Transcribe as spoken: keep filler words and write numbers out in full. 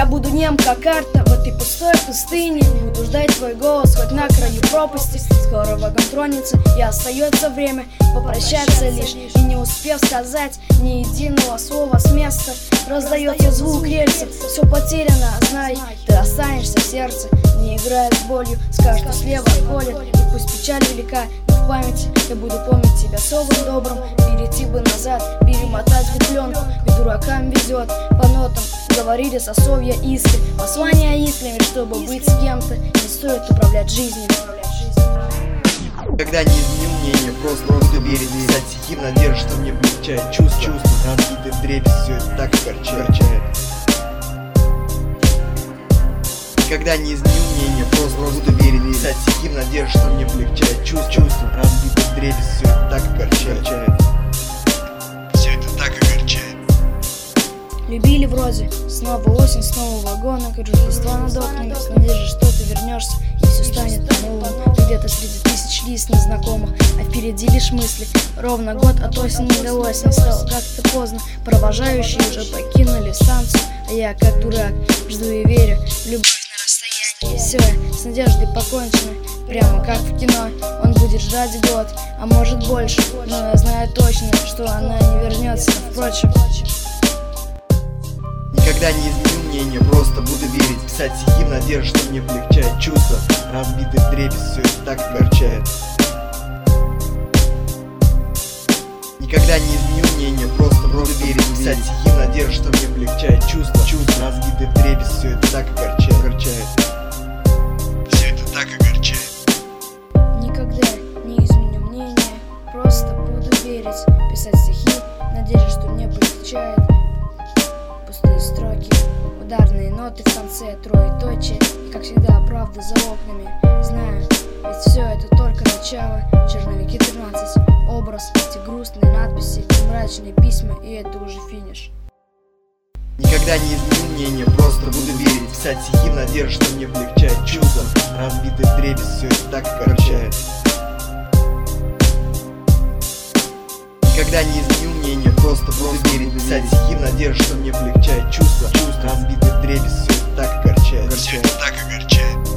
Я буду нем, как карта в этой пустой пустыне. Буду ждать твой голос хоть на краю пропасти. Скоро вагон тронется, и остается время попрощаться лишь. И не успев сказать ни единого слова с места, раздается звук рельсов. Все потеряно, знай, ты останешься в сердце. Не играя с болью, скажешь, что слева колет. И пусть печаль велика, но в памяти я буду помнить тебя словом добрым. Перейти бы назад, перемотать бы пленку, ведь дуракам везет по нотам. Говорили сосовья искры, послания искрами, чтобы быть с кем-то. Не стоит управлять жизнью. Когда не изменил мнение, просто просто верить, писать стихи в надежде, что мне облегчает чувство, чувство, разбитый вдребезги, все это так огорчает. Когда не изменил мнение, просто просто верить, писать стихи в надежде, что мне облегчает чувство, чувство, разбитый вдребезги, все это так огорчает. Все это так огорчает. Любили вроде, снова осень, снова вагоны, кружит листва над окнами, с надеждой, что ты вернешься, и все станет по-новому. Ты где-то среди тысяч лиц незнакомых, а впереди лишь мысли. Ровно год от осени до осени, стало как-то поздно. Провожающие уже покинули станцию, а я, как дурак, жду и верю в любовь на расстоянии. Все, с надеждой покончено, прямо как в кино. Он будет ждать год, а может больше, но я знаю точно, что она не вернется. Впрочем, никогда не изменил мнение, просто буду верить, писать стихи в надежде, что мне облегчает чувство, разбитый вдребезги, все это так огорчает. Никогда не изменил мнение, просто буду верить, писать стихи в надежде, что мне облегчает чувство, чувство, разбитый вдребезги, все это так огорчает, огорчает. Все это так огорчает. Никогда не изменю мнение, просто буду верить, писать стихи в надежде, что мне облегчает. Пустые строки, ударные ноты в конце, троеточие. И как всегда правда за окнами. Знаю, ведь все это только начало. Черновики тринадцать, образ, эти грустные надписи и мрачные письма, и это уже финиш. Никогда не изменил мнение, просто буду верить, писать стихи в надежде, что мне облегчает чувство, разбитый вдребезги, все это так огорчает. Никогда не изменил мнение, просто буду верить, писать стихи в надежде, что мне облегчает чувство, чувство, разбитый вдребезги, все это так огорчает. Все это так огорчает.